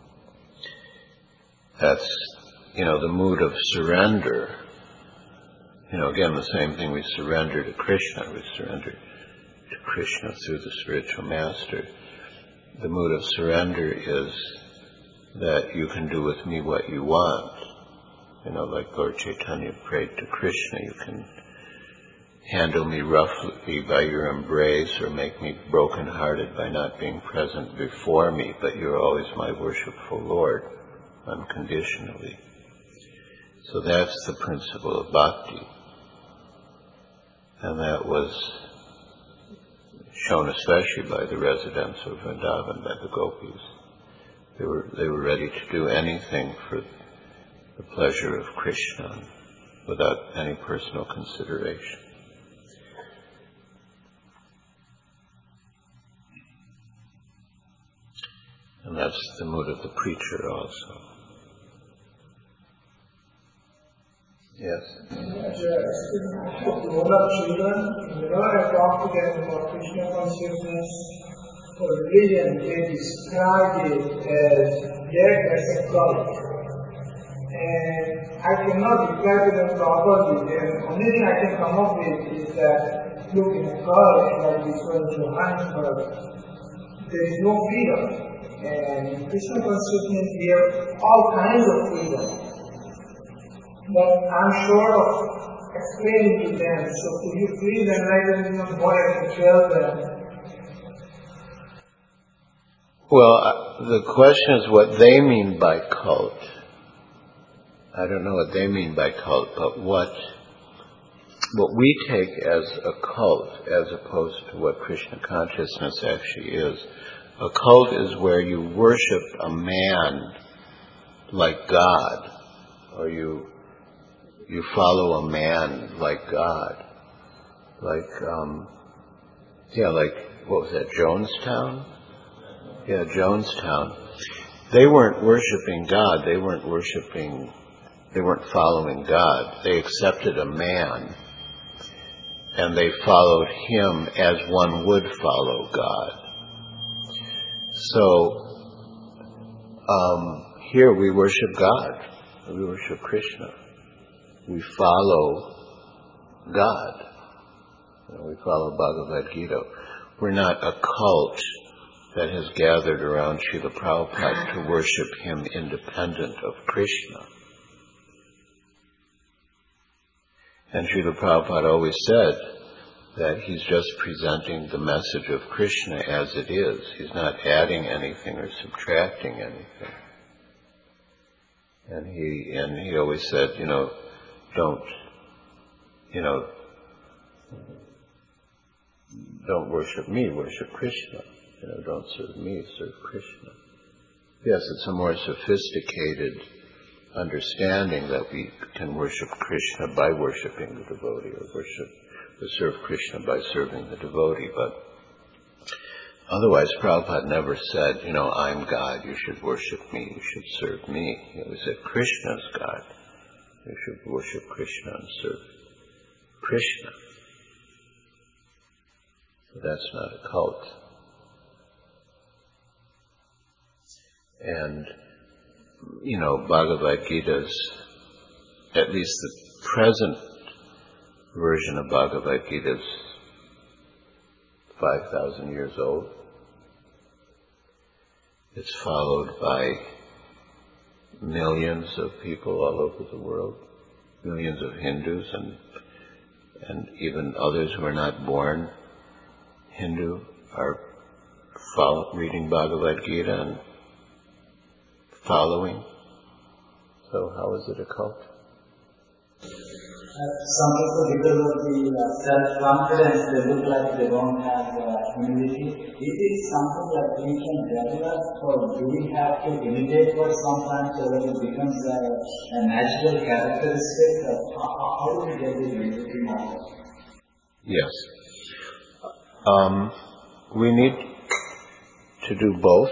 that's, you know, the mood of surrender. You know, again, the same thing, we surrender to Krishna, we surrender to Krishna through the spiritual master. The mood of surrender is that you can do with me what you want. You know, like Lord Chaitanya prayed to Krishna, you can handle me roughly by your embrace or make me broken-hearted by not being present before me, but you're always my worshipful Lord, unconditionally. So that's the principle of bhakti. And that was shown especially by the residents of Vrindavan, by the gopis. They were, they were ready to do anything for the pleasure of Krishna without any personal consideration. And that's the mood of the preacher also. Yes? As a grown-up children, whenever I talk to them about Krishna consciousness or religion, they describe it as dead as a cult. And I cannot reply to them properly. The only thing I can come up with is that, look, in a cult, like this one in Johannesburg, there is no freedom. And in Krishna consciousness, we have all kinds of freedom. But I'm short of explaining to them, so could you please enlighten me on what I can tell them? Well, uh, the question is what they mean by cult. I don't know what they mean by cult, but what what we take as a cult, as opposed to what Krishna consciousness actually is. A cult is where you worship a man like God, or you you follow a man like God, like um, yeah, like what was that, Jonestown? Yeah, Jonestown. They weren't worshiping God. They weren't worshiping. They weren't following God. They accepted a man, and they followed him as one would follow God. So um, here we worship God. We worship Krishna. We follow God. You know, we follow Bhagavad Gita. We're not a cult that has gathered around Srila Prabhupada to worship him independent of Krishna. And Srila Prabhupada always said that he's just presenting the message of Krishna as it is. He's not adding anything or subtracting anything. And he and he always said, you know, don't, you know, don't worship me, worship Krishna. You know, don't serve me, serve Krishna. Yes, it's a more sophisticated understanding that we can worship Krishna by worshiping the devotee, or worship, or serve Krishna by serving the devotee. But otherwise, Prabhupada never said, you know, I'm God, you should worship me, you should serve me. He always said, Krishna's God, you should worship Krishna and serve Krishna. So that's not a cult. And, you know, Bhagavad Gita's, at least the present version of Bhagavad Gita is five thousand years old. It's followed by millions of people all over the world, millions of Hindus and and even others who are not born Hindu are follow, reading Bhagavad Gita and following. So how is it a cult? Uh, some people, because of the uh, self-confidence, they look like they don't have uh, humility. Is it something that we can develop, or do we have to imitate what sometimes so that it becomes a, a natural characteristic? Of how, how do we get the humility model? Yes. Um, we need to do both.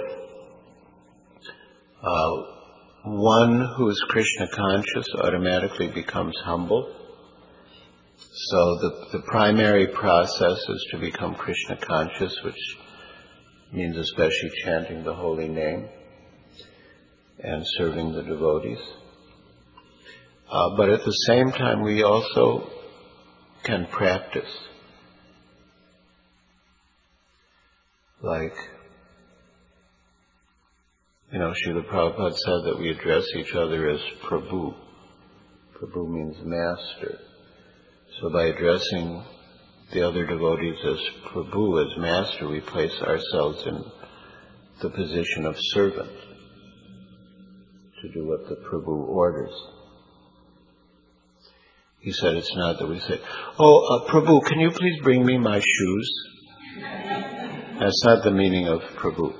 Uh, one who is Krishna conscious automatically becomes humble. So the, the primary process is to become Krishna conscious, which means especially chanting the holy name and serving the devotees. Uh, but at the same time, we also can practice. Like, you know, Srila Prabhupada said that we address each other as Prabhu. Prabhu means master. So by addressing the other devotees as Prabhu, as master, we place ourselves in the position of servant to do what the Prabhu orders. He said it's not that we say, oh, uh, Prabhu, can you please bring me my shoes? That's not the meaning of Prabhu.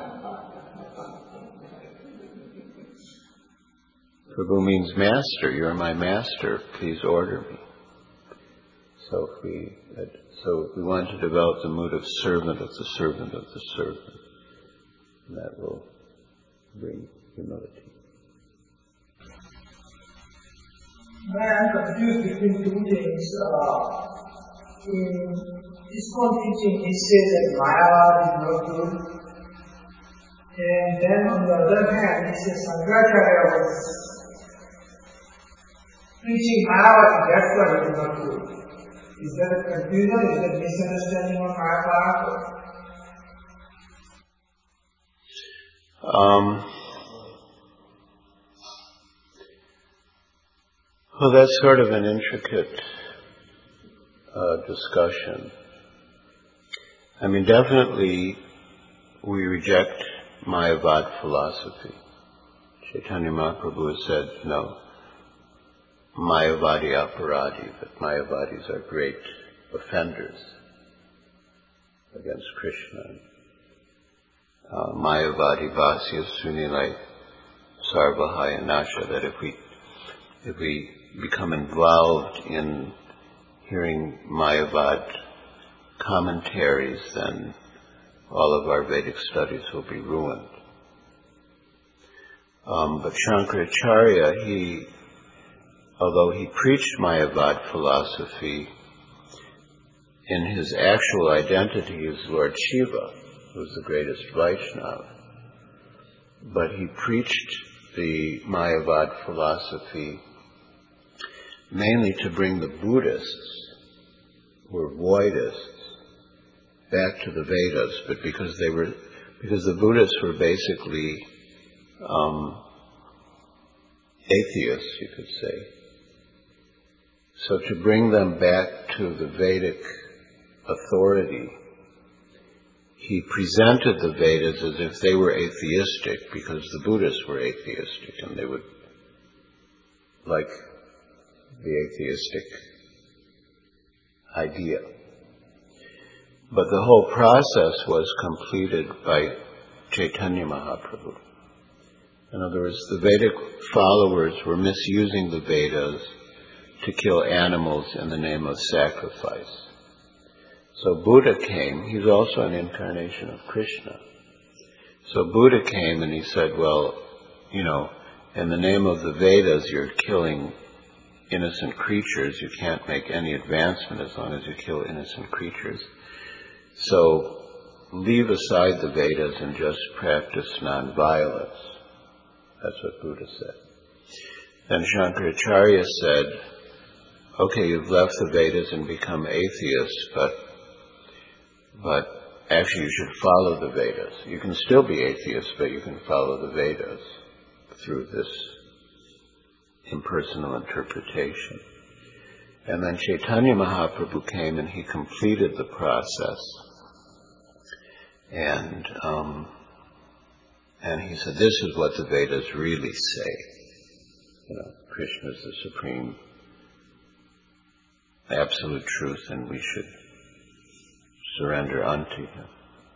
Prabhu means master. You're my master. Please order me. So if we, so if we want to develop the mood of servant of the servant of the servant, that will bring humility. I am confused between two things. Uh, in ISKCON teaching, it says that Mayavad is not good. And then on the other hand, it says Shankaracharya was preaching Mayavad, that's why it is not good. Is that a confusion? Is that misunderstanding on my part? Um, well, that's sort of an intricate uh, discussion. I mean, definitely we reject Mayavad philosophy. Chaitanya Mahaprabhu said, no, Mayavadi aparadhi, that Mayavadis are great offenders against Krishna. Uh, Mayavadi Vasya Sunilai Sarvahaya Nasha, that if we if we become involved in hearing Mayavad commentaries, then all of our Vedic studies will be ruined. Um, but Shankaracharya, he although he preached Mayavad philosophy, in his actual identity as Lord Shiva, who was the greatest Vaishnava. But he preached the Mayavad philosophy mainly to bring the Buddhists, who were Voidists, back to the Vedas, but because they were, because the Buddhists were basically um, atheists, you could say. So to bring them back to the Vedic authority, he presented the Vedas as if they were atheistic, because the Buddhists were atheistic, and they would like the atheistic idea. But the whole process was completed by Chaitanya Mahaprabhu. In other words, the Vedic followers were misusing the Vedas to kill animals in the name of sacrifice. So Buddha came, he's also an incarnation of Krishna. So Buddha came and he said, well, you know, in the name of the Vedas you're killing innocent creatures. You can't make any advancement as long as you kill innocent creatures. So leave aside the Vedas and just practice non-violence. That's what Buddha said. Then Shankaracharya said, okay, you've left the Vedas and become atheists, but but actually you should follow the Vedas. You can still be atheists, but you can follow the Vedas through this impersonal interpretation. And then Chaitanya Mahaprabhu came and he completed the process. And um, and he said, this is what the Vedas really say. You know, Krishna is the supreme absolute truth, and we should surrender unto him.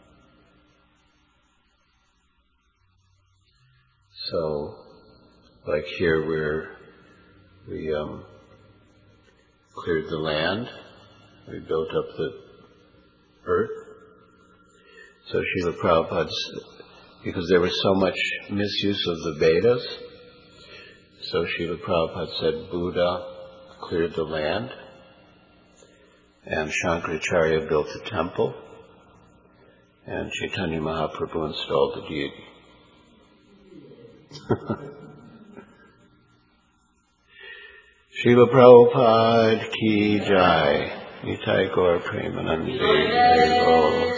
So, like here, we're we um, cleared the land, we built up the earth. So Srila Prabhupada, because there was so much misuse of the Vedas, so Srila Prabhupada said Buddha cleared the land, and Shankaracharya built the temple, and Chaitanya Mahaprabhu installed the deity. Srila Prabhupada ki jai, Nitai Gaur Premanande Hare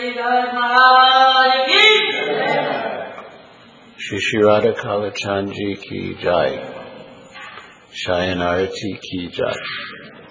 Shri Shri Radha Kalachandji ki jai, Shayanarati ki jai.